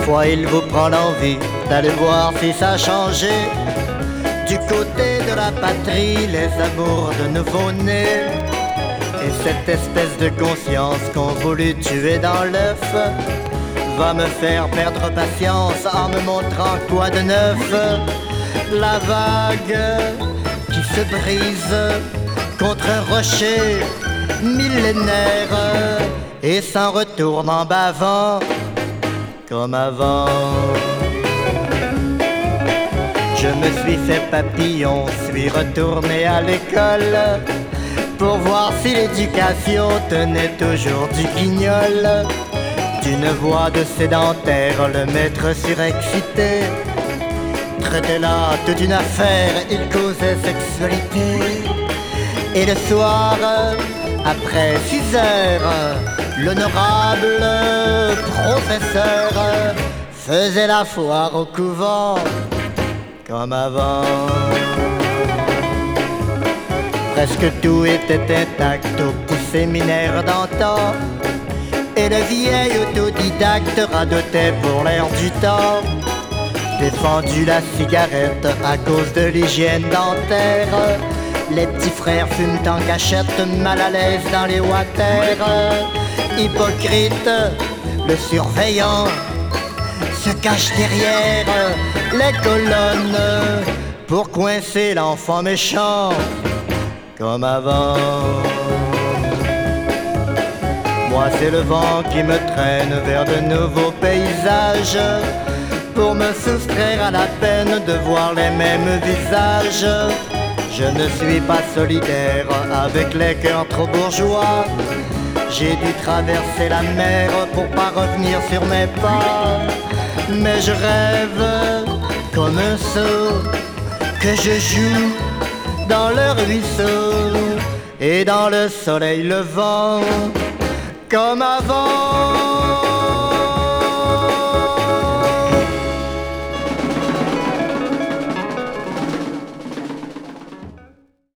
Parfois il vous prend l'envie d'aller voir si ça a changé. Du côté de la patrie, les amours de nouveau-nés et cette espèce de conscience qu'on voulut tuer dans l'œuf va me faire perdre patience en me montrant quoi de neuf. La vague qui se brise contre un rocher millénaire et s'en retourne en bavant comme avant. Je me suis fait papillon, suis retourné à l'école pour voir si l'éducation tenait toujours du guignol. D'une voix de sédentaire, le maître surexcité traitait là toute une affaire, il causait sexualité. Et le soir, après 6 heures, l'honorable professeur faisait la foire au couvent comme avant. Presque tout était intact au petit séminaire d'antan, et le vieil autodidacte radotait pour l'air du temps. Défendu la cigarette à cause de l'hygiène dentaire, les petits frères fument en cachette, mal à l'aise dans les water. Hypocrite, le surveillant se cache derrière les colonnes pour coincer l'enfant méchant comme avant. Moi c'est le vent qui me traîne vers de nouveaux paysages pour me soustraire à la peine de voir les mêmes visages. Je ne suis pas solidaire avec les cœurs trop bourgeois. J'ai dû traverser la mer pour pas revenir sur mes pas. Mais je rêve comme un sot que je joue dans le ruisseau et dans le soleil levant comme avant.